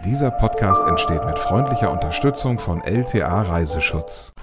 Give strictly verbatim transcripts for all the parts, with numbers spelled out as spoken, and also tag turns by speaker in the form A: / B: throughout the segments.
A: Dieser Podcast entsteht mit freundlicher Unterstützung von L T A Reiseschutz.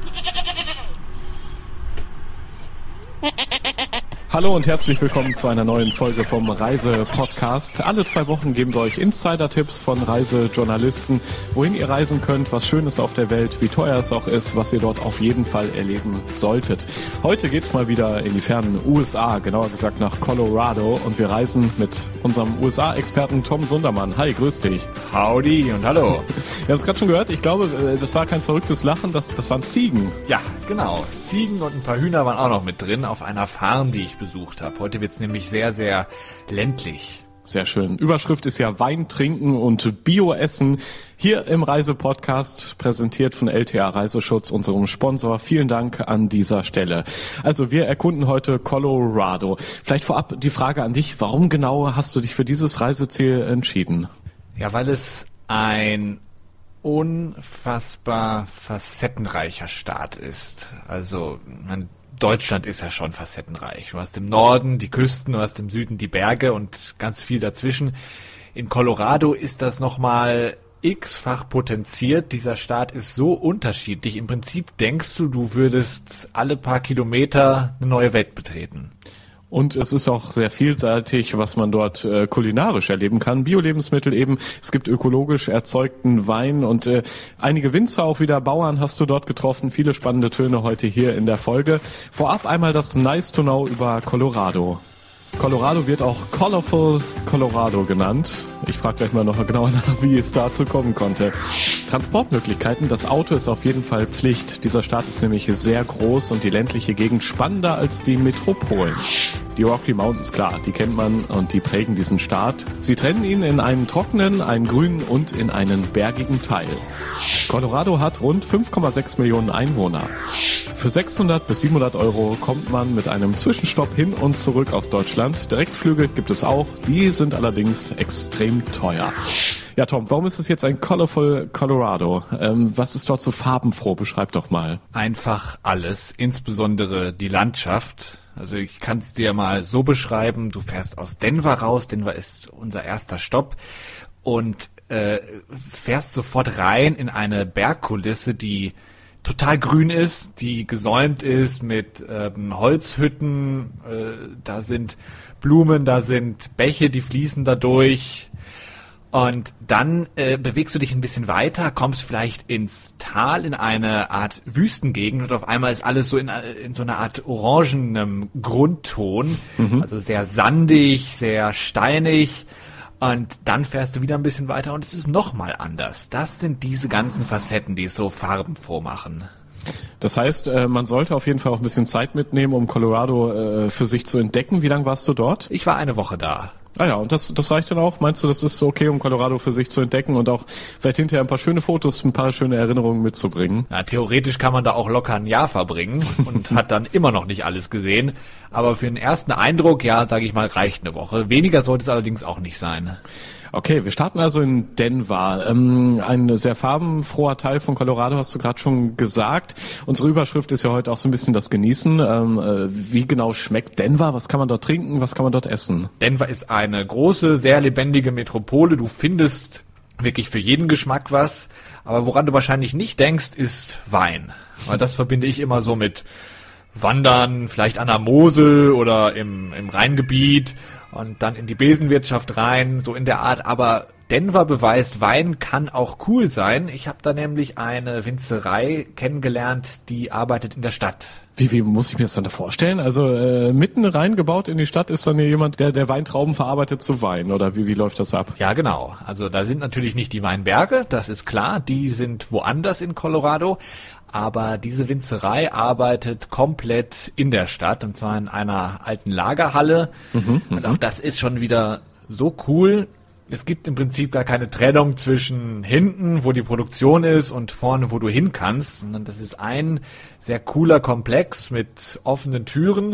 B: Hallo und herzlich willkommen zu einer neuen Folge vom Reise-Podcast. Alle zwei Wochen geben wir euch Insider-Tipps von Reisejournalisten, wohin ihr reisen könnt, was Schönes auf der Welt, wie teuer es auch ist, was ihr dort auf jeden Fall erleben solltet. Heute geht's mal wieder in die fernen U S A, genauer gesagt nach Colorado, und wir reisen mit unserem U S A-Experten Tom Sundermann. Hi, grüß dich.
C: Howdy und hallo.
B: Wir haben es gerade schon gehört, ich glaube, das war kein verrücktes Lachen, das, das waren Ziegen.
C: Ja, genau. Ziegen und ein paar Hühner waren auch noch mit drin auf einer Farm, die ich besucht habe. Heute wird's nämlich sehr, sehr ländlich.
B: Sehr schön. Überschrift ist ja Wein trinken und Bio-Essen. Hier im Reisepodcast, präsentiert von L T A Reiseschutz, unserem Sponsor. Vielen Dank an dieser Stelle. Also wir erkunden heute Colorado. Vielleicht vorab die Frage an dich, warum genau hast du dich für dieses Reiseziel entschieden?
C: Ja, weil es ein unfassbar facettenreicher Staat ist. Also man Deutschland ist ja schon facettenreich. Du hast im Norden die Küsten, du hast im Süden die Berge und ganz viel dazwischen. In Colorado ist das nochmal x-fach potenziert. Dieser Staat ist so unterschiedlich. Im Prinzip denkst du, du würdest alle paar Kilometer eine neue Welt betreten.
B: Und es ist auch sehr vielseitig, was man dort äh, kulinarisch erleben kann. Bio-Lebensmittel eben, es gibt ökologisch erzeugten Wein und äh, einige Winzer, auch wieder Bauern hast du dort getroffen. Viele spannende Töne heute hier in der Folge. Vorab einmal das Nice to Know über Colorado. Colorado wird auch Colorful Colorado genannt. Ich frage gleich mal noch genauer nach, wie es dazu kommen konnte. Transportmöglichkeiten, das Auto ist auf jeden Fall Pflicht. Dieser Staat ist nämlich sehr groß und die ländliche Gegend spannender als die Metropolen. Die Rocky Mountains, klar, die kennt man und die prägen diesen Staat. Sie trennen ihn in einen trockenen, einen grünen und in einen bergigen Teil. Colorado hat rund fünf Komma sechs Millionen Einwohner. Für sechshundert bis siebenhundert Euro kommt man mit einem Zwischenstopp hin und zurück aus Deutschland. Direktflüge gibt es auch, die sind allerdings extrem teuer. Ja, Tom, warum ist es jetzt ein Colorful Colorado? Ähm, was ist dort so farbenfroh? Beschreib doch mal.
C: Einfach alles, insbesondere die Landschaft. Also ich kann es dir mal so beschreiben, du fährst aus Denver raus, Denver ist unser erster Stopp, und äh, fährst sofort rein in eine Bergkulisse, die total grün ist, die gesäumt ist mit ähm, Holzhütten, äh, da sind Blumen, da sind Bäche, die fließen da durch. Und dann äh, bewegst du dich ein bisschen weiter, kommst vielleicht ins Tal, in eine Art Wüstengegend, und auf einmal ist alles so in, in so einer Art orangenem Grundton, mhm. Also sehr sandig, sehr steinig. Und dann fährst du wieder ein bisschen weiter und es ist nochmal anders. Das sind diese ganzen Facetten, die es so farbenfroh machen.
B: Das heißt, man sollte auf jeden Fall auch ein bisschen Zeit mitnehmen, um Colorado für sich zu entdecken. Wie lange warst du dort?
C: Ich war eine Woche da.
B: Ah ja, und das, das reicht dann auch? Meinst du, das ist okay, um Colorado für sich zu entdecken und auch vielleicht hinterher ein paar schöne Fotos, ein paar schöne Erinnerungen mitzubringen?
C: Ja, theoretisch kann man da auch locker ein Jahr verbringen und hat dann immer noch nicht alles gesehen. Aber für den ersten Eindruck, ja, sage ich mal, reicht eine Woche. Weniger sollte es allerdings auch nicht sein.
B: Okay, wir starten also in Denver. Ähm, ein sehr farbenfroher Teil von Colorado, hast du gerade schon gesagt. Unsere Überschrift ist ja heute auch so ein bisschen das Genießen. Ähm, äh, wie genau schmeckt Denver? Was kann man dort trinken? Was kann man dort essen?
C: Denver ist eine große, sehr lebendige Metropole. Du findest wirklich für jeden Geschmack was. Aber woran du wahrscheinlich nicht denkst, ist Wein. Weil das verbinde ich immer so mit Wandern, vielleicht an der Mosel oder im, im Rheingebiet und dann in die Besenwirtschaft rein, so in der Art. Aber Denver beweist, Wein kann auch cool sein. Ich habe da nämlich eine Winzerei kennengelernt, die arbeitet in der Stadt.
B: Wie, wie muss ich mir das dann da vorstellen? Also äh, mitten reingebaut in die Stadt ist dann hier jemand, der der Weintrauben verarbeitet zu Wein, oder wie, wie läuft das ab?
C: Ja, genau. Also da sind natürlich nicht die Weinberge, das ist klar. Die sind woanders in Colorado. Aber diese Winzerei arbeitet komplett in der Stadt, und zwar in einer alten Lagerhalle. Mhm, und auch das ist schon wieder so cool. Es gibt im Prinzip gar keine Trennung zwischen hinten, wo die Produktion ist, und vorne, wo du hin kannst, sondern das ist ein sehr cooler Komplex mit offenen Türen.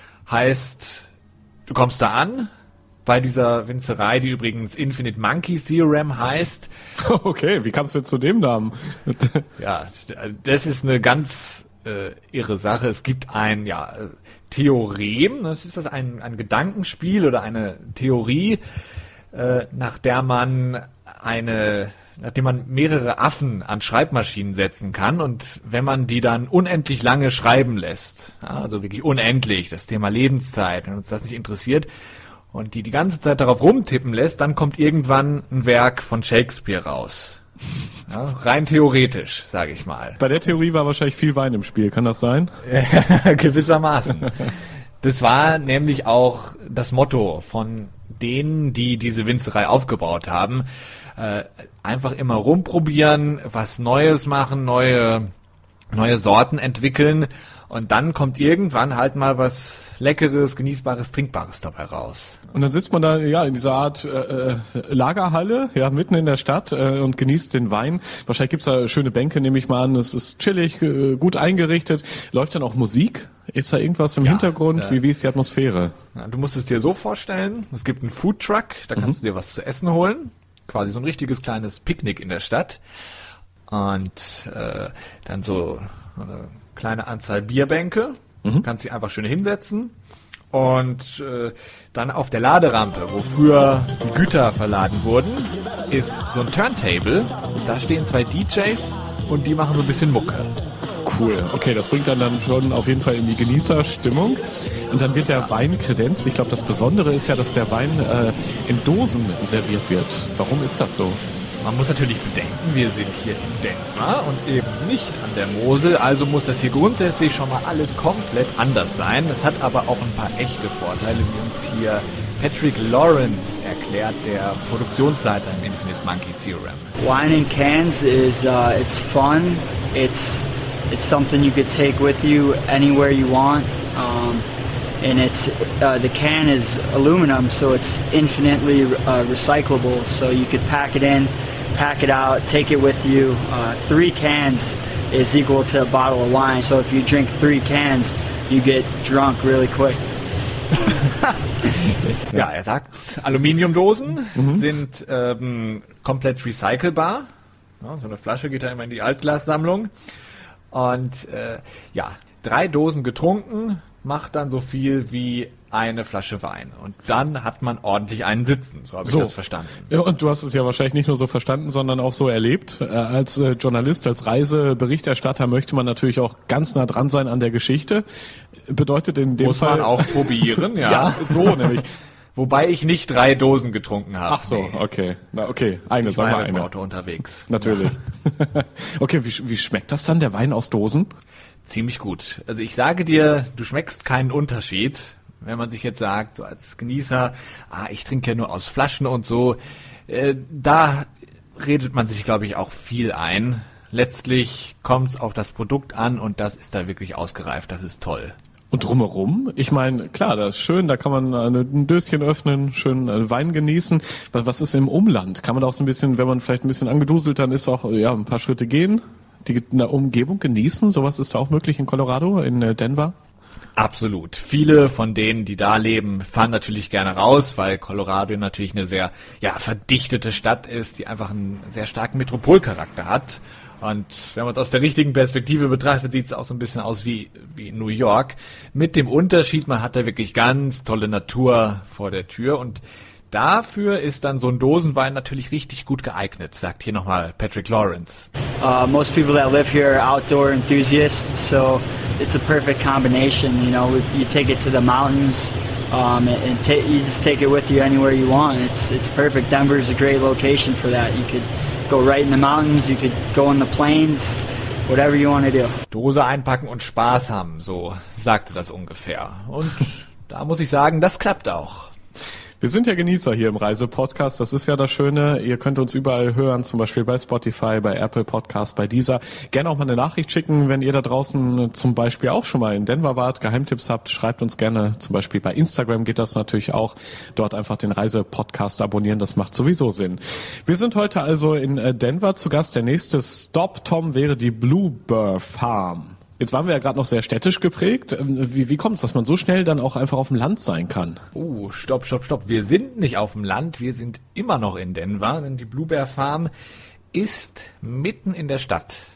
C: Heißt, du kommst da an, bei dieser Winzerei, die übrigens Infinite Monkey Theorem heißt.
B: Okay, wie kamst du jetzt zu dem Namen?
C: Ja, das ist eine ganz äh, irre Sache. Es gibt ein ja, Theorem, das ist das ein, ein Gedankenspiel oder eine Theorie, äh, nach der man eine, nachdem man mehrere Affen an Schreibmaschinen setzen kann und wenn man die dann unendlich lange schreiben lässt, ja, also wirklich unendlich, das Thema Lebenszeit, wenn uns das nicht interessiert, und die die ganze Zeit darauf rumtippen lässt, dann kommt irgendwann ein Werk von Shakespeare raus. Ja, rein theoretisch, sage ich mal.
B: Bei der Theorie war wahrscheinlich viel Wein im Spiel, kann das sein?
C: Gewissermaßen. Das war nämlich auch das Motto von denen, die diese Winzerei aufgebaut haben. Äh, einfach immer rumprobieren, was Neues machen, neue, neue Sorten entwickeln. Und dann kommt irgendwann halt mal was Leckeres, Genießbares, Trinkbares dabei raus.
B: Und dann sitzt man da ja in dieser Art äh, Lagerhalle, ja mitten in der Stadt äh, und genießt den Wein. Wahrscheinlich gibt's da schöne Bänke, nehme ich mal an. Es ist chillig, äh, gut eingerichtet. Läuft dann auch Musik? Ist da irgendwas im ja, Hintergrund? Äh, wie, wie ist die Atmosphäre?
C: Ja, du musst es dir so vorstellen, es gibt einen Foodtruck, da kannst mhm. du dir was zu essen holen. Quasi so ein richtiges kleines Picknick in der Stadt. Und äh, dann so eine kleine Anzahl Bierbänke, mhm. kannst dich einfach schön hinsetzen und äh, dann auf der Laderampe, wo früher die Güter verladen wurden, ist so ein Turntable, da stehen zwei D Js und die machen so ein bisschen Mucke.
B: Cool, okay, das bringt dann, dann schon auf jeden Fall in die Genießerstimmung und dann wird der Wein kredenzt. Ich glaube, das Besondere ist ja, dass der Wein äh, in Dosen serviert wird. Warum ist das so?
C: Man muss natürlich bedenken, wir sind hier in Denver und eben nicht an der Mosel, also muss das hier grundsätzlich schon mal alles komplett anders sein. Es hat aber auch ein paar echte Vorteile, wie uns hier Patrick Lawrence erklärt, der Produktionsleiter im Infinite Monkey Theorem.
D: Wine in cans is uh, it's fun. It's it's something you could take with you anywhere you want. Um, and it's uh, the can is aluminum, so it's infinitely uh, recyclable. So you could pack it in, pack it out, take it with you. Uh, three cans is equal to a bottle of wine. So if you drink three cans, you get drunk really quick.
C: Ja, er sagt, Aluminiumdosen mhm. sind ähm, komplett recycelbar. Ja, so eine Flasche geht da immer in die Altglassammlung. Und äh, ja, drei Dosen getrunken macht dann so viel wie eine Flasche Wein. Und dann hat man ordentlich einen Sitzen. So habe ich so. das verstanden.
B: Ja, und du hast es ja wahrscheinlich nicht nur so verstanden, sondern auch so erlebt. Äh, als äh, Journalist, als Reiseberichterstatter möchte man natürlich auch ganz nah dran sein an der Geschichte. Bedeutet in dem
C: Muss
B: Fall...
C: Muss man auch probieren, ja.
B: Ja, so nämlich.
C: Wobei ich nicht drei Dosen getrunken habe.
B: Ach so, nee. okay. Na, okay, eine,
C: ich
B: sagen wir
C: war
B: eine.
C: im Auto unterwegs.
B: Natürlich. Ja. Okay, wie, wie schmeckt das dann, der Wein aus Dosen?
C: Ziemlich gut. Also ich sage dir, du schmeckst keinen Unterschied, wenn man sich jetzt sagt, so als Genießer, ah, ich trinke ja nur aus Flaschen und so. Äh, da redet man sich, glaube ich, auch viel ein. Letztlich kommt es auf das Produkt an und das ist da wirklich ausgereift. Das ist toll.
B: Und drumherum? Ich meine, klar, das ist schön, da kann man eine, ein Döschen öffnen, schön Wein genießen. Was ist im Umland? Kann man da auch so ein bisschen, wenn man vielleicht ein bisschen angeduselt, dann ist auch ja ein paar Schritte gehen, die eine Umgebung genießen? Sowas ist da auch möglich in Colorado, in Denver?
C: Absolut. Viele von denen, die da leben, fahren natürlich gerne raus, weil Colorado natürlich eine sehr ja verdichtete Stadt ist, die einfach einen sehr starken Metropolcharakter hat. Und wenn man es aus der richtigen Perspektive betrachtet, sieht es auch so ein bisschen aus wie, wie New York. Mit dem Unterschied, man hat da wirklich ganz tolle Natur vor der Tür. Und dafür ist dann so ein Dosenwein natürlich richtig gut geeignet, sagt hier nochmal Patrick Lawrence.
D: Uh, most people that live here are outdoor enthusiasts, so it's a perfect combination. You know, you take it to the mountains, um, and ta- you just take it with you anywhere you want. It's it's perfect. Denver is a great location for that. You could go right in the mountains, you could go in the plains, whatever you want to do.
C: Dose einpacken und Spaß haben, so sagte das ungefähr. Und da muss ich sagen, das klappt auch.
B: Wir sind ja Genießer hier im Reisepodcast, das ist ja das Schöne. Ihr könnt uns überall hören, zum Beispiel bei Spotify, bei Apple Podcast, bei Deezer. Gerne auch mal eine Nachricht schicken, wenn ihr da draußen zum Beispiel auch schon mal in Denver wart, Geheimtipps habt, schreibt uns gerne, zum Beispiel bei Instagram geht das natürlich auch. Dort einfach den Reisepodcast abonnieren, das macht sowieso Sinn. Wir sind heute also in Denver zu Gast. Der nächste Stop, Tom, wäre die Bluebird Farm. Jetzt waren wir ja gerade noch sehr städtisch geprägt. Wie, wie kommt es, dass man so schnell dann auch einfach auf dem Land sein kann?
C: Oh, stopp, stopp, stopp. Wir sind nicht auf dem Land, wir sind immer noch in Denver, denn die Bluebird Farm ist mitten in der Stadt.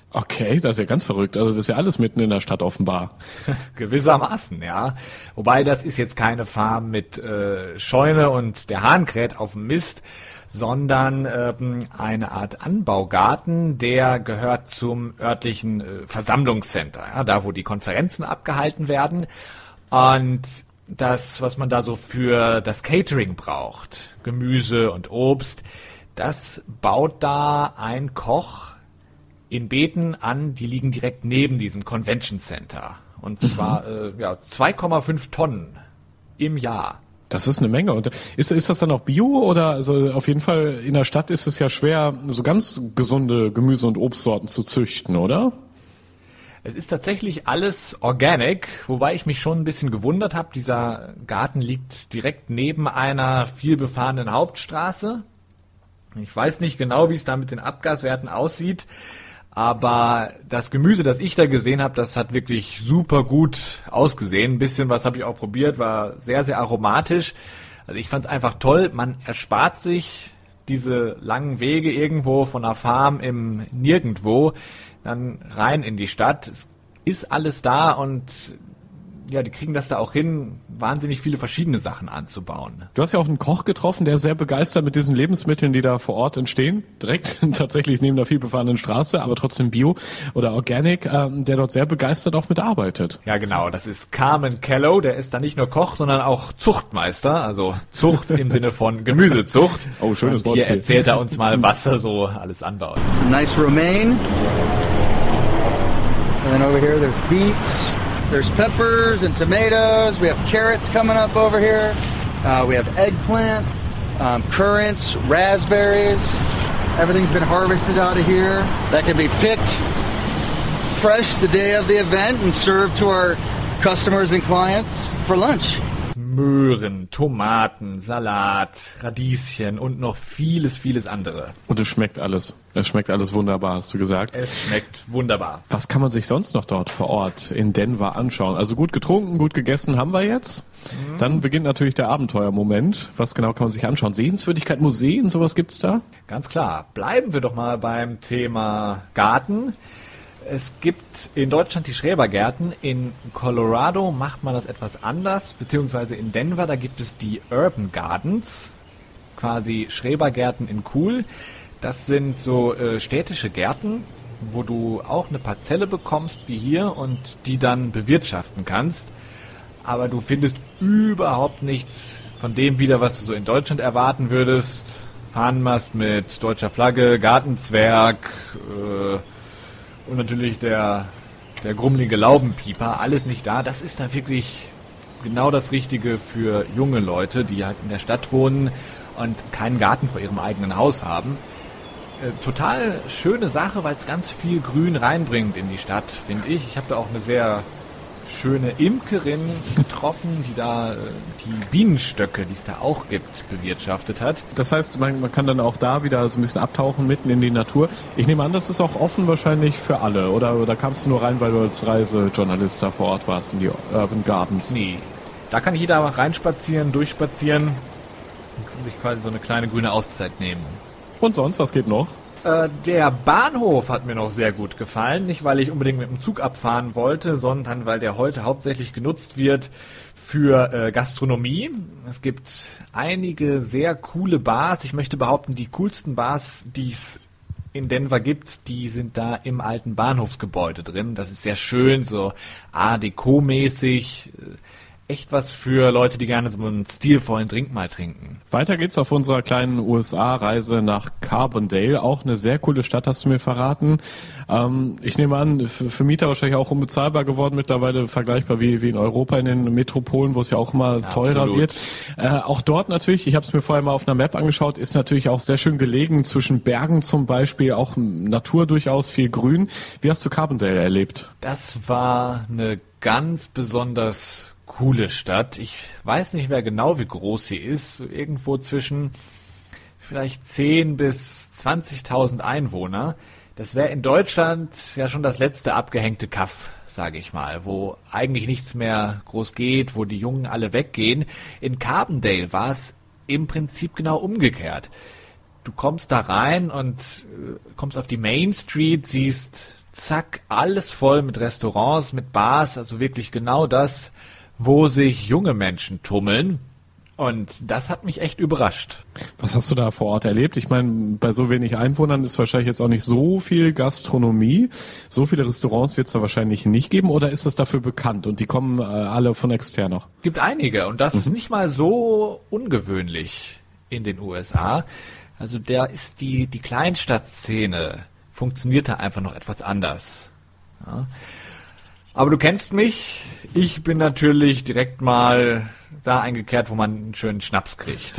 B: Okay, das ist ja ganz verrückt. Also das ist ja alles mitten in der Stadt offenbar.
C: Gewissermaßen, ja. Wobei das ist jetzt keine Farm mit äh, Scheune und der Hahn kräht auf dem Mist, sondern ähm, eine Art Anbaugarten, der gehört zum örtlichen äh, Versammlungscenter, ja, da wo die Konferenzen abgehalten werden. Und das, was man da so für das Catering braucht, Gemüse und Obst, das baut da ein Koch in Beeten an, die liegen direkt neben diesem Convention Center. Und zwar mhm. äh, ja, zwei Komma fünf Tonnen im Jahr.
B: Das ist eine Menge. Und ist, ist das dann auch Bio oder also auf jeden Fall in der Stadt ist es ja schwer, so ganz gesunde Gemüse- und Obstsorten zu züchten, oder?
C: Es ist tatsächlich alles organic, wobei ich mich schon ein bisschen gewundert habe. Dieser Garten liegt direkt neben einer vielbefahrenen Hauptstraße. Ich weiß nicht genau, wie es da mit den Abgaswerten aussieht. Aber das Gemüse, das ich da gesehen habe, das hat wirklich super gut ausgesehen. Ein bisschen was habe ich auch probiert, war sehr, sehr aromatisch. Also ich fand es einfach toll. Man erspart sich diese langen Wege irgendwo von einer Farm im Nirgendwo, dann rein in die Stadt. Es ist alles da und ja, die kriegen das da auch hin, wahnsinnig viele verschiedene Sachen anzubauen.
B: Du hast ja auch einen Koch getroffen, der sehr begeistert mit diesen Lebensmitteln, die da vor Ort entstehen, direkt tatsächlich neben der vielbefahrenen Straße, aber trotzdem Bio oder Organic, ähm, der dort sehr begeistert auch mitarbeitet.
C: Ja, genau, das ist Carmen Kello, der ist da nicht nur Koch, sondern auch Zuchtmeister, also Zucht im Sinne von Gemüsezucht.
B: Oh, schönes Wort.
C: Hier erzählt er uns mal, was er so alles anbaut.
E: Some nice romaine. And then over here there's beets. There's peppers and tomatoes. We have carrots coming up over here. Uh, we have eggplant, um, currants, raspberries. Everything's been harvested out of here. That can be picked fresh the day of the event and served to our customers and clients for lunch.
C: Möhren, Tomaten, Salat, Radieschen und noch vieles, vieles andere.
B: Und es schmeckt alles. Es schmeckt alles wunderbar, hast du gesagt.
C: Es schmeckt wunderbar.
B: Was kann man sich sonst noch dort vor Ort in Denver anschauen? Also gut getrunken, gut gegessen haben wir jetzt. Mhm. Dann beginnt natürlich der Abenteuermoment. Was genau kann man sich anschauen? Sehenswürdigkeit, Museen, sowas gibt's da?
C: Ganz klar. Bleiben wir doch mal beim Thema Garten. Es gibt in Deutschland die Schrebergärten. In Colorado macht man das etwas anders, beziehungsweise in Denver, da gibt es die Urban Gardens, quasi Schrebergärten in cool. Das sind so äh, städtische Gärten, wo du auch eine Parzelle bekommst wie hier und die dann bewirtschaften kannst. Aber du findest überhaupt nichts von dem wieder, was du so in Deutschland erwarten würdest. Fahnenmast mit deutscher Flagge, Gartenzwerg, äh, und natürlich der, der grummelige Laubenpieper, alles nicht da. Das ist dann wirklich genau das Richtige für junge Leute, die halt in der Stadt wohnen und keinen Garten vor ihrem eigenen Haus haben. Äh, total schöne Sache, weil es ganz viel Grün reinbringt in die Stadt, finde ich. Ich habe da auch eine sehr schöne Imkerin getroffen, die da äh, die Bienenstöcke, die es da auch gibt, bewirtschaftet hat.
B: Das heißt, man, man kann dann auch da wieder so ein bisschen abtauchen mitten in die Natur. Ich nehme an, das ist auch offen wahrscheinlich für alle, oder, oder kamst du nur rein, weil du als Reisejournalist da vor Ort warst in die Urban Gardens?
C: Nee, da kann jeder reinspazieren, durchspazieren und kann sich quasi so eine kleine grüne Auszeit nehmen.
B: Und sonst, was geht noch?
C: Äh, der Bahnhof hat mir noch sehr gut gefallen. Nicht, weil ich unbedingt mit dem Zug abfahren wollte, sondern weil der heute hauptsächlich genutzt wird für äh, Gastronomie. Es gibt einige sehr coole Bars. Ich möchte behaupten, die coolsten Bars, die es in Denver gibt, die sind da im alten Bahnhofsgebäude drin. Das ist sehr schön, so Art Deco-mäßig. Echt was für Leute, die gerne so einen stilvollen Drink mal trinken.
B: Weiter geht's auf unserer kleinen U S A-Reise nach Carbondale. Auch eine sehr coole Stadt, hast du mir verraten. Ähm, ich nehme an, für, für Mieter wahrscheinlich auch unbezahlbar geworden mittlerweile, vergleichbar wie, wie in Europa in den Metropolen, wo es ja auch immer teurer Absolut. wird. Äh, auch dort natürlich, ich habe es mir vorher mal auf einer Map angeschaut, ist natürlich auch sehr schön gelegen zwischen Bergen zum Beispiel, auch Natur durchaus, viel Grün. Wie hast du Carbondale erlebt?
C: Das war eine ganz besonders coole Stadt. Ich weiß nicht mehr genau, wie groß sie ist. So irgendwo zwischen vielleicht zehn bis zwanzigtausend Einwohner. Das wäre in Deutschland ja schon das letzte abgehängte Kaff, sage ich mal, wo eigentlich nichts mehr groß geht, wo die Jungen alle weggehen. In Carbondale war es im Prinzip genau umgekehrt. Du kommst da rein und äh, kommst auf die Main Street, siehst zack, alles voll mit Restaurants, mit Bars, also wirklich genau das, wo sich junge Menschen tummeln. Und das hat mich echt überrascht.
B: Was hast du da vor Ort erlebt? Ich meine, bei so wenig Einwohnern ist wahrscheinlich jetzt auch nicht so viel Gastronomie. So viele Restaurants wird es da wahrscheinlich nicht geben. Oder ist das dafür bekannt und die kommen äh, alle von extern noch?
C: Gibt einige und das
B: Mhm.
C: ist nicht mal so ungewöhnlich in den U S A. Also da ist die, die Kleinstadtszene funktioniert da einfach noch etwas anders. Ja. Aber du kennst mich. Ich bin natürlich direkt mal da eingekehrt, wo man einen schönen Schnaps kriegt.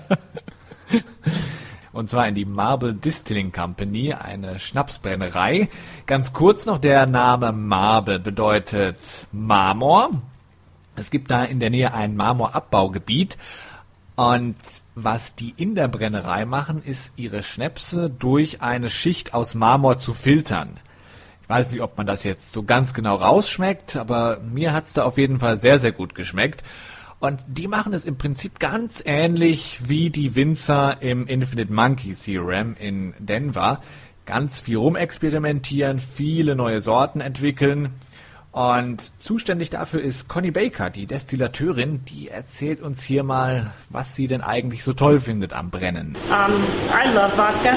C: Und zwar in die Marble Distilling Company, eine Schnapsbrennerei. Ganz kurz noch, der Name Marble bedeutet Marmor. Es gibt da in der Nähe ein Marmorabbaugebiet. Und was die in der Brennerei machen, ist ihre Schnäpse durch eine Schicht aus Marmor zu filtern. Ich weiß nicht, ob man das jetzt so ganz genau rausschmeckt, aber mir hat's da auf jeden Fall sehr, sehr gut geschmeckt. Und die machen es im Prinzip ganz ähnlich wie die Winzer im Infinite Monkey Theorem in Denver. Ganz viel rumexperimentieren, viele neue Sorten entwickeln. Und zuständig dafür ist Connie Baker, die Destillateurin, die erzählt uns hier mal, was sie denn eigentlich so toll findet am Brennen.
F: Um, I love vodka.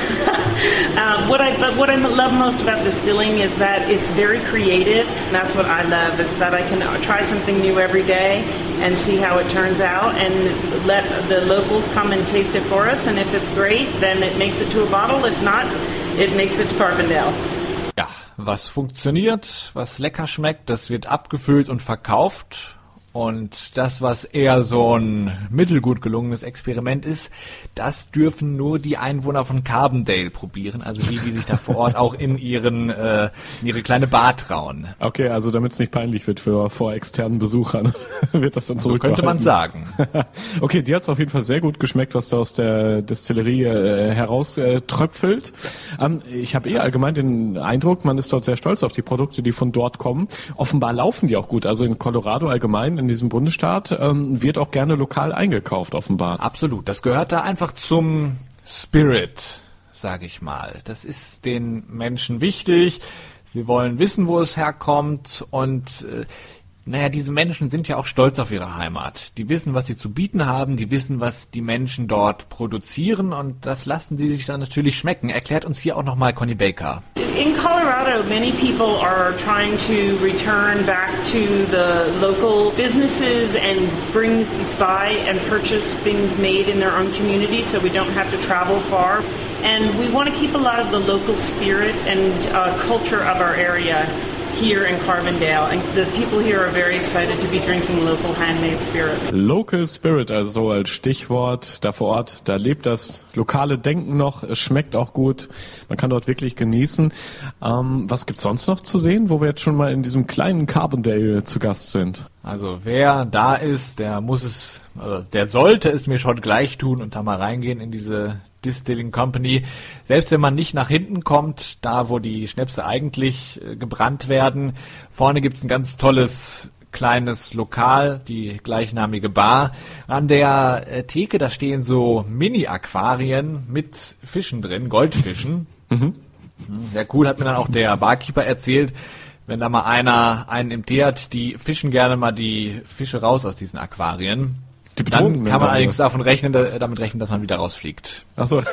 F: uh, what I but what I love most about distilling is that it's very creative. And that's what I love, is that I can try something new every day and see how it turns out and let the locals come and taste it for us. And if it's great, then it makes it to a bottle. If not, it makes it to Carbondale.
C: Ja, was funktioniert, was lecker schmeckt, das wird abgefüllt und verkauft. Und das, was eher so ein mittelgut gelungenes Experiment ist, das dürfen nur die Einwohner von Carbondale probieren. Also die, die sich da vor Ort auch in ihren äh, in ihre kleine Bar trauen.
B: Okay, also damit es nicht peinlich wird für vor externen Besuchern, wird das dann
C: So
B: zurückgehalten.
C: könnte man sagen.
B: Okay, dir hat's auf jeden Fall sehr gut geschmeckt, was da aus der Destillerie äh, heraus äh, tröpfelt. Ähm, ich habe eh allgemein den Eindruck, man ist dort sehr stolz auf die Produkte, die von dort kommen. Offenbar laufen die auch gut. Also in Colorado allgemein, in diesem Bundesstaat, ähm, wird auch gerne lokal eingekauft, offenbar.
C: Absolut. Das gehört da einfach zum Spirit, sage ich mal. Das ist den Menschen wichtig. Sie wollen wissen, wo es herkommt. Und äh, naja, diese Menschen sind ja auch stolz auf ihre Heimat. Die wissen, was sie zu bieten haben. Die wissen, was die Menschen dort produzieren. Und das lassen sie sich dann natürlich schmecken. Erklärt uns hier auch nochmal Connie Baker.
F: In Colorado, many people are trying to return back to the local businesses and bring buy and purchase things made in their own community, so we don't have to travel far. And we want to keep a lot of the local spirit and uh, culture of our area here in Carbondale, and the people here are very excited to be drinking local handmade spirits.
B: Local Spirit, also als Stichwort, da vor Ort, da lebt das lokale Denken noch, es schmeckt auch gut, man kann dort wirklich genießen. Ähm, was gibt's sonst noch zu sehen, wo wir jetzt schon mal in diesem kleinen Carbondale zu Gast sind?
C: Also wer da ist, der muss es, also der sollte es mir schon gleich tun und da mal reingehen in diese Distilling Company. Selbst wenn man nicht nach hinten kommt, da wo die Schnäpse eigentlich äh, gebrannt werden, vorne gibt's ein ganz tolles kleines Lokal, die gleichnamige Bar. An der äh, Theke, da stehen so Mini-Aquarien mit Fischen drin, Goldfischen. Mhm. Sehr cool, hat mir dann auch der Barkeeper erzählt. Wenn da mal einer einen im Tee hat, die fischen gerne mal die Fische raus aus diesen Aquarien.
B: Die
C: Dann kann man allerdings davon rechnen, da, damit rechnen, dass man wieder rausfliegt.
B: Ach so.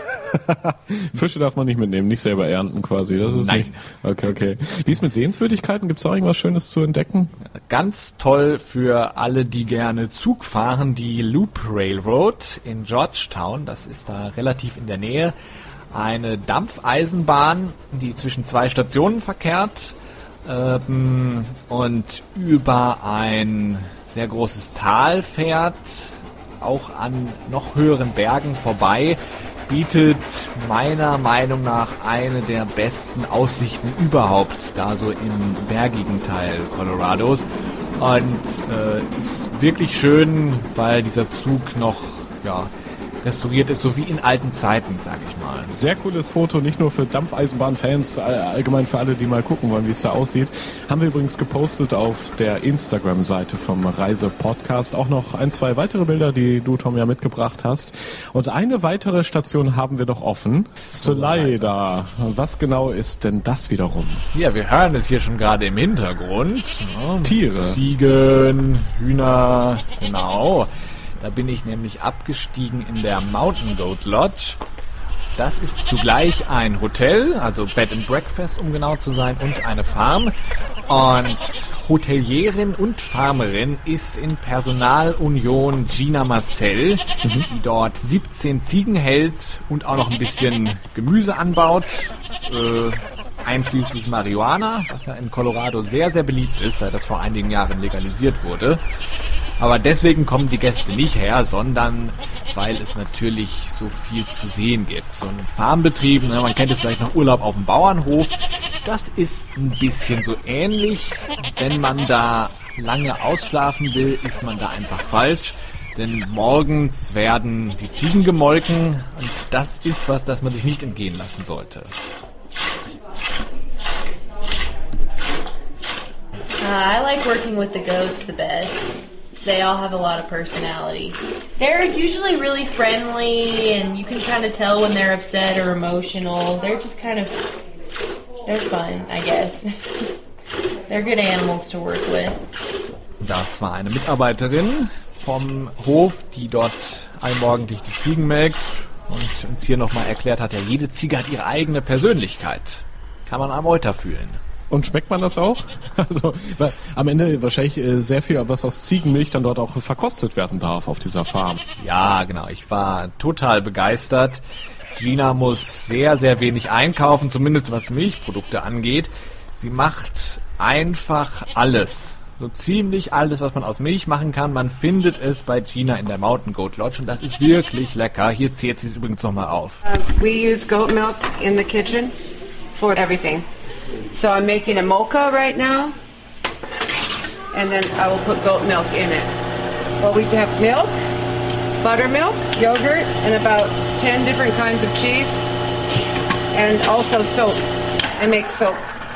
B: Fische darf man nicht mitnehmen, nicht selber ernten quasi. Das ist
C: Nein.
B: Nicht. Okay, okay. Wie ist mit Sehenswürdigkeiten? Gibt's da irgendwas Schönes zu entdecken?
C: Ganz toll für alle, die gerne Zug fahren, die Loop Railroad in Georgetown. Das ist da relativ in der Nähe. Eine Dampfeisenbahn, die zwischen zwei Stationen verkehrt ähm, und über ein sehr großes Tal fährt, auch an noch höheren Bergen vorbei, bietet meiner Meinung nach eine der besten Aussichten überhaupt, da so im bergigen Teil Colorados. Und äh, ist wirklich schön, weil dieser Zug noch ja, restauriert ist, so wie in alten Zeiten, sag ich mal.
B: Sehr cooles Foto, nicht nur für Dampfeisenbahn-Fans, allgemein für alle, die mal gucken wollen, wie es da aussieht. Haben wir übrigens gepostet auf der Instagram-Seite vom Reise-Podcast. Auch noch ein, zwei weitere Bilder, die du, Tom, ja mitgebracht hast. Und eine weitere Station haben wir noch offen. Salaida. Was genau ist denn das wiederum?
C: Ja, wir hören es hier schon gerade im Hintergrund. Ja,
B: Tiere.
C: Ziegen, Hühner, genau. Da bin ich nämlich abgestiegen in der Mountain Goat Lodge. Das ist zugleich ein Hotel, also Bed and Breakfast, um genau zu sein, und eine Farm. Und Hotelierin und Farmerin ist in Personalunion Gina Marcel, mhm. die dort siebzehn Ziegen hält und auch noch ein bisschen Gemüse anbaut, äh, einschließlich Marihuana, was ja in Colorado sehr, sehr beliebt ist, seit das vor einigen Jahren legalisiert wurde. Aber deswegen kommen die Gäste nicht her, sondern weil es natürlich so viel zu sehen gibt. So ein Farmbetrieb, ne, man kennt es vielleicht noch Urlaub auf dem Bauernhof, das ist ein bisschen so ähnlich. Wenn man da lange ausschlafen will, ist man da einfach falsch. Denn morgens werden die Ziegen gemolken und das ist was, das man sich nicht entgehen lassen sollte.
G: Uh, I like working with the goats the best. They all have a lot of personality. They're usually really friendly, and you can kind of tell when they're upset or emotional. They're just kind of, they're fun, I guess. They're good animals to work with.
C: Das war eine Mitarbeiterin vom Hof, die dort allmorgendlich die Ziegen melkt und uns hier nochmal erklärt hat, ja, jede Ziege hat ihre eigene Persönlichkeit. Kann man am Euter fühlen.
B: Und schmeckt man das auch? Also, weil am Ende wahrscheinlich äh, sehr viel, was aus Ziegenmilch dann dort auch verkostet werden darf auf dieser Farm.
C: Ja, genau. Ich war total begeistert. Gina muss sehr, sehr wenig einkaufen, zumindest was Milchprodukte angeht. Sie macht einfach alles. So ziemlich alles, was man aus Milch machen kann. Man findet es bei Gina in der Mountain Goat Lodge und das ist wirklich lecker. Hier zählt sie es übrigens nochmal auf.
H: Uh, we use goat milk in the kitchen for everything. So I'm making a mocha right now, and then I will put goat milk in it. Well, we have milk, buttermilk, yogurt, and about ten different kinds of cheese, and also soap. I make soap.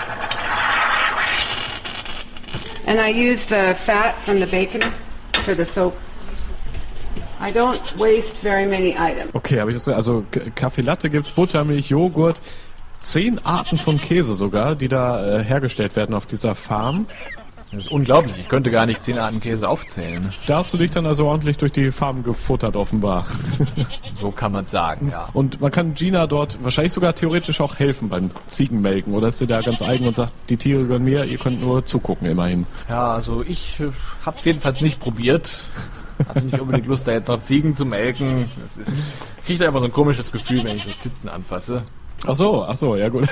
H: And I use the fat from the bacon for the soap. I don't waste very many items.
B: Okay, habe ich das, also Kaffee Latte gibt's, Buttermilch, Joghurt. Zehn Arten von Käse sogar, die da äh, hergestellt werden auf dieser Farm.
C: Das ist unglaublich. Ich könnte gar nicht zehn Arten Käse aufzählen.
B: Da hast du dich dann also ordentlich durch die Farm gefuttert, offenbar.
C: So kann man sagen, ja.
B: Und man kann Gina dort wahrscheinlich sogar theoretisch auch helfen beim Ziegenmelken. Oder ist sie da ganz eigen und sagt, die Tiere gehören mir, ihr könnt nur zugucken, immerhin.
C: Ja, also ich äh, habe es jedenfalls nicht probiert. Hatte nicht unbedingt Lust, da jetzt noch Ziegen zu melken. Das ist, ich kriege da immer so ein komisches Gefühl, wenn ich so Zitzen anfasse.
B: Ach so, ach so, ja gut.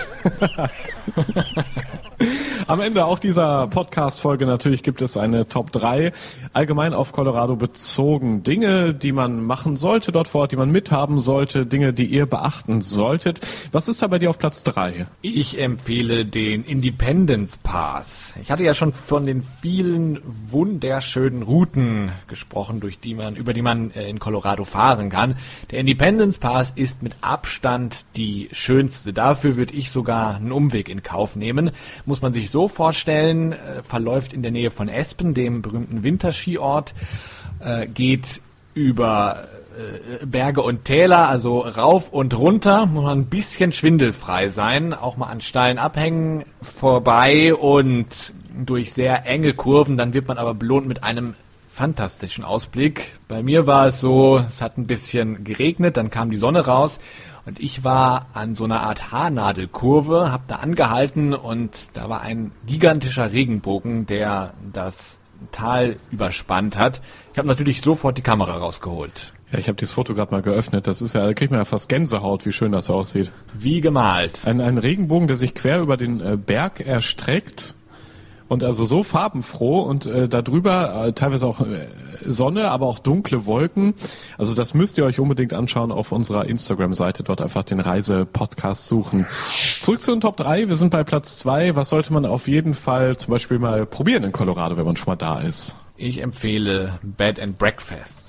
B: Am Ende auch dieser Podcast-Folge natürlich gibt es eine Top drei, allgemein auf Colorado bezogen. Dinge, die man machen sollte dort vor Ort, die man mithaben sollte, Dinge, die ihr beachten solltet. Was ist da bei dir auf Platz drei?
C: Ich empfehle den Independence Pass. Ich hatte ja schon von den vielen wunderschönen Routen gesprochen, durch die man, über die man in Colorado fahren kann. Der Independence Pass ist mit Abstand die schönste. Dafür würde ich sogar einen Umweg in Kauf nehmen. Muss man sich so vorstellen, äh, verläuft in der Nähe von Aspen, dem berühmten Winterskiort, äh, geht über äh, Berge und Täler, also rauf und runter, muss man ein bisschen schwindelfrei sein, auch mal an steilen Abhängen vorbei und durch sehr enge Kurven, dann wird man aber belohnt mit einem fantastischen Ausblick. Bei mir war es so, es hat ein bisschen geregnet, dann kam die Sonne raus und ich war an so einer Art Haarnadelkurve, habe da angehalten und da war ein gigantischer Regenbogen, der das Tal überspannt hat. Ich habe natürlich sofort die Kamera rausgeholt.
B: Ja, ich habe dieses Foto gerade mal geöffnet. Das ist ja, da kriegt man ja fast Gänsehaut, wie schön das aussieht.
C: Wie gemalt.
B: Ein, ein Regenbogen, der sich quer über den äh, Berg erstreckt. Und also so farbenfroh und äh, darüber äh, teilweise auch äh, Sonne, aber auch dunkle Wolken. Also das müsst ihr euch unbedingt anschauen auf unserer Instagram-Seite. Dort einfach den Reise-Podcast suchen. Zurück zu den Top drei. Wir sind bei Platz zwei. Was sollte man auf jeden Fall zum Beispiel mal probieren in Colorado, wenn man schon mal da ist?
C: Ich empfehle Bed and Breakfast.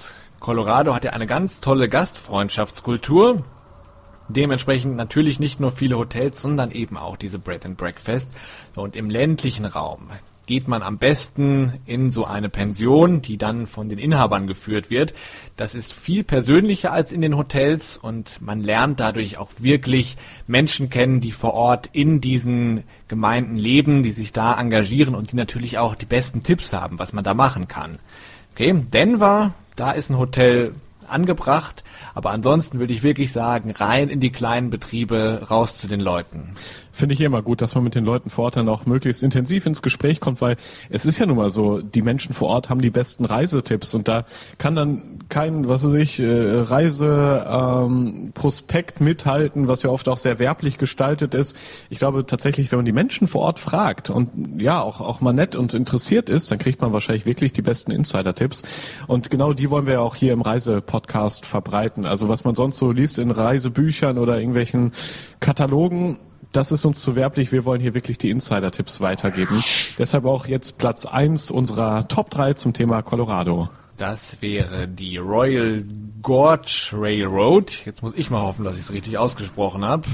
C: Colorado hat ja eine ganz tolle Gastfreundschaftskultur. Dementsprechend natürlich nicht nur viele Hotels, sondern eben auch diese Bread and Breakfast. Und im ländlichen Raum geht man am besten in so eine Pension, die dann von den Inhabern geführt wird. Das ist viel persönlicher als in den Hotels und man lernt dadurch auch wirklich Menschen kennen, die vor Ort in diesen Gemeinden leben, die sich da engagieren und die natürlich auch die besten Tipps haben, was man da machen kann. Okay, Denver, da ist ein Hotel angebracht, aber ansonsten würde ich wirklich sagen, rein in die kleinen Betriebe, raus zu den Leuten.
B: Finde ich immer gut, dass man mit den Leuten vor Ort dann auch möglichst intensiv ins Gespräch kommt, weil es ist ja nun mal so, die Menschen vor Ort haben die besten Reisetipps und da kann dann kein, was weiß ich, Reiseprospekt ähm, mithalten, was ja oft auch sehr werblich gestaltet ist. Ich glaube tatsächlich, wenn man die Menschen vor Ort fragt und ja, auch auch mal nett und interessiert ist, dann kriegt man wahrscheinlich wirklich die besten Insider-Tipps und genau die wollen wir ja auch hier im Reisepodcast verbreiten. Also was man sonst so liest in Reisebüchern oder irgendwelchen Katalogen, das ist uns zu werblich. Wir wollen hier wirklich die Insider-Tipps weitergeben. Deshalb auch jetzt Platz eins unserer Top drei zum Thema Colorado.
C: Das wäre die Royal Gorge Railroad. Jetzt muss ich mal hoffen, dass ich es richtig ausgesprochen habe.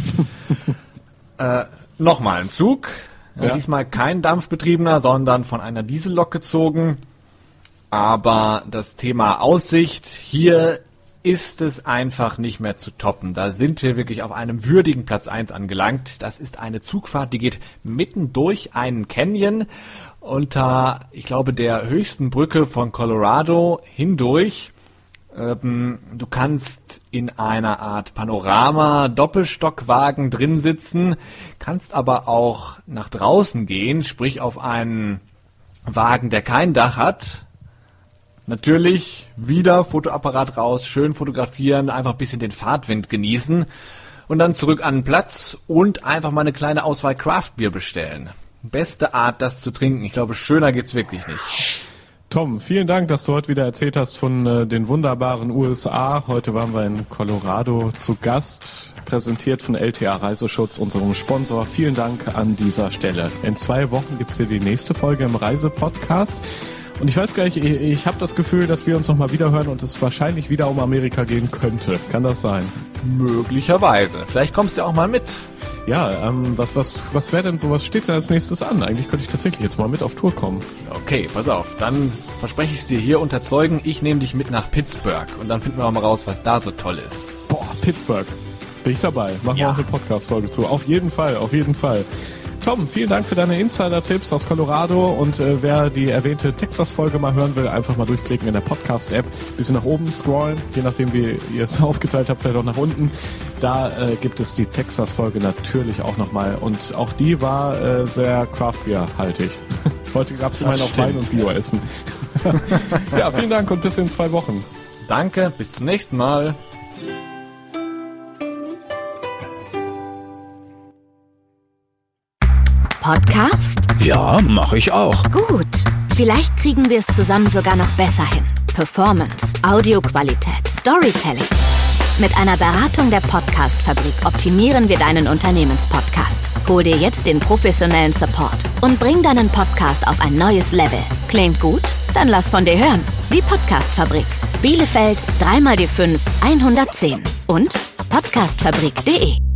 C: äh, Nochmal ein Zug. Ja. Diesmal kein dampfbetriebener, sondern von einer Diesellok gezogen. Aber das Thema Aussicht hier ist es einfach nicht mehr zu toppen. Da sind wir wirklich auf einem würdigen Platz eins angelangt. Das ist eine Zugfahrt, die geht mitten durch einen Canyon unter, ich glaube, der höchsten Brücke von Colorado hindurch. Ähm, du kannst in einer Art Panorama-Doppelstockwagen drin sitzen, kannst aber auch nach draußen gehen, sprich auf einen Wagen, der kein Dach hat. Natürlich wieder Fotoapparat raus, schön fotografieren, einfach ein bisschen den Fahrtwind genießen und dann zurück an den Platz und einfach mal eine kleine Auswahl Craftbier bestellen. Beste Art, das zu trinken. Ich glaube, schöner geht's wirklich nicht.
B: Tom, vielen Dank, dass du heute wieder erzählt hast von äh, den wunderbaren U S A. Heute waren wir in Colorado zu Gast, präsentiert von L T A Reiseschutz, unserem Sponsor. Vielen Dank an dieser Stelle. In zwei Wochen gibt's hier die nächste Folge im Reisepodcast. Und ich weiß gar nicht, ich, ich habe das Gefühl, dass wir uns nochmal wiederhören und es wahrscheinlich wieder um Amerika gehen könnte. Kann das sein?
C: Möglicherweise. Vielleicht kommst du ja auch mal mit.
B: Ja, ähm, was, was, was wäre denn so, was steht denn als nächstes an? Eigentlich könnte ich tatsächlich jetzt mal mit auf Tour kommen.
C: Okay, pass auf. Dann verspreche ich es dir hier unter Zeugen. Ich nehme dich mit nach Pittsburgh und dann finden wir mal raus, was da so toll ist.
B: Boah, Pittsburgh. Bin ich dabei. Machen
C: Ja.
B: wir auch eine Podcast-Folge zu. Auf jeden Fall, auf jeden Fall. Tom, vielen Dank für deine Insider-Tipps aus Colorado und äh, wer die erwähnte Texas-Folge mal hören will, einfach mal durchklicken in der Podcast-App, bisschen nach oben scrollen, je nachdem wie ihr es aufgeteilt habt, vielleicht auch nach unten. Da äh, gibt es die Texas-Folge natürlich auch nochmal und auch die war äh, sehr Craft-Beer-haltig. Heute gab es immerhin auch Wein und Bio-Essen. Ja, vielen Dank und bis in zwei Wochen.
C: Danke, bis zum nächsten Mal.
I: Podcast?
J: Ja, mache ich auch.
I: Gut. Vielleicht kriegen wir es zusammen sogar noch besser hin. Performance, Audioqualität, Storytelling. Mit einer Beratung der Podcast-Fabrik optimieren wir deinen Unternehmenspodcast. Hol dir jetzt den professionellen Support und bring deinen Podcast auf ein neues Level. Klingt gut? Dann lass von dir hören. Die Podcast-Fabrik. Bielefeld drei mal die fünf hundertzehn und podcastfabrik punkt de.